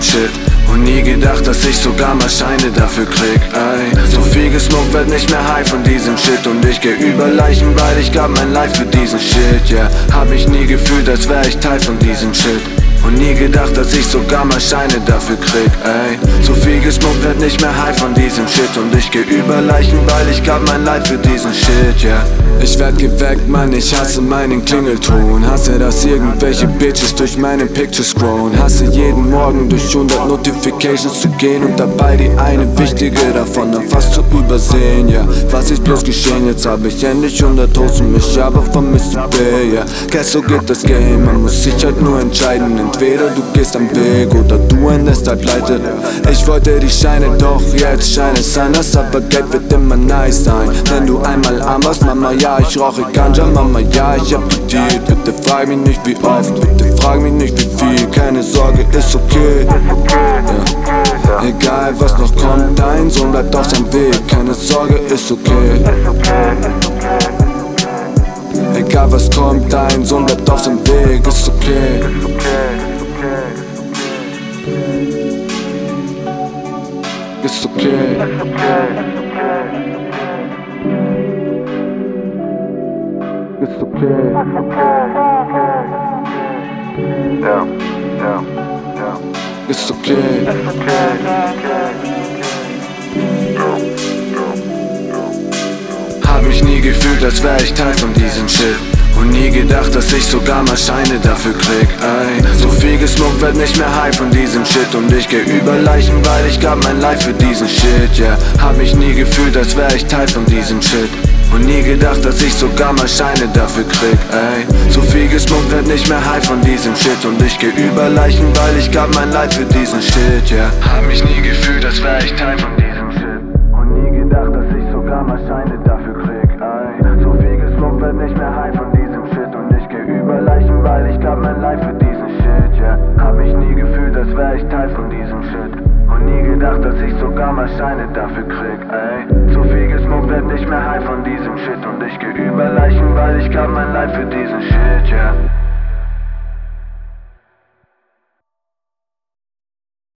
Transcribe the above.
Shit. Und nie gedacht, dass ich sogar mal Scheine dafür krieg, ey. So viel gesmoked, werd nicht mehr high von diesem Shit. Und ich geh über Leichen, weil ich gab mein Life für diesen Shit, yeah. Hab ich nie gefühlt, als wär ich Teil von diesem Shit. Und nie gedacht, dass ich sogar mal Scheine dafür krieg, ey. So viel gesmoked, werd nicht mehr high von diesem Shit. Und ich geh über Leichen, weil ich gab mein Life für diesen Shit, yeah. Ich werd geweckt, Mann, ich hasse meinen Klingelton. Hasse, dass irgendwelche Bitches durch meine Pictures scrollen. Hasse jeden Morgen durch 100 Notifications zu gehen und dabei die eine wichtige davon dann fast zu übersehen, ja. Was ist bloß geschehen, jetzt hab ich endlich 100 Toast und mich aber vermisst B, ja. Guess so geht das Game, man muss sich halt nur entscheiden. Entweder du gehst am Weg oder du endest halt pleite. Ich wollte die Scheine, doch jetzt scheint es anders. Aber Geld wird immer nice sein, wenn du einmal arm warst. Mama, ja, ich rauche Ganja, Mama, ja, ich hab gedealt. Bitte frag mich nicht wie oft, bitte frag mich nicht wie viel. Keine Sorge, ist okay, ja. Egal was noch kommt, dein Sohn bleibt auf seinem Weg. Keine Sorge, ist okay. Egal was kommt, dein Sohn bleibt auf seinem Weg. Ist okay. Ist okay. It's okay. Yeah, yeah, yeah. It's okay. Hab mich nie gefühlt, als wär ich Teil von diesem Shit. Und nie gedacht, dass ich sogar mal Scheine dafür krieg, ey. So viel gesmoked, werd nicht mehr high von diesem Shit. Und ich geh über Leichen, weil ich gab mein Life für diesen Shit, yeah. Hab mich nie gefühlt, als wär ich Teil von diesem Shit. Und nie gedacht, dass ich sogar mal Scheine dafür krieg, ey. So viel gesmoked, werd nicht mehr high von diesem Shit. Und ich geh über Leichen, weil ich gab mein Life für diesen Shit, yeah. Hab mich nie gefühlt, als wär ich Teil von diesem Shit. Und nie gedacht, dass ich sogar mal Scheine dafür krieg, ey. So viel gesmoked, werd nicht mehr high von diesem Shit. Und ich geh über Leichen, weil ich gab mein Life für diesen Shit, yeah. Hab mich nie gefühlt, als wär ich Teil von diesem Shit. Und nie gedacht, dass ich sogar mal Scheine dafür krieg, ey. So viel gesmoked, werd nicht mehr high von diesem Shit. Und ich geh über Leichen, weil ich gab mein Life für diesen Shit, yeah.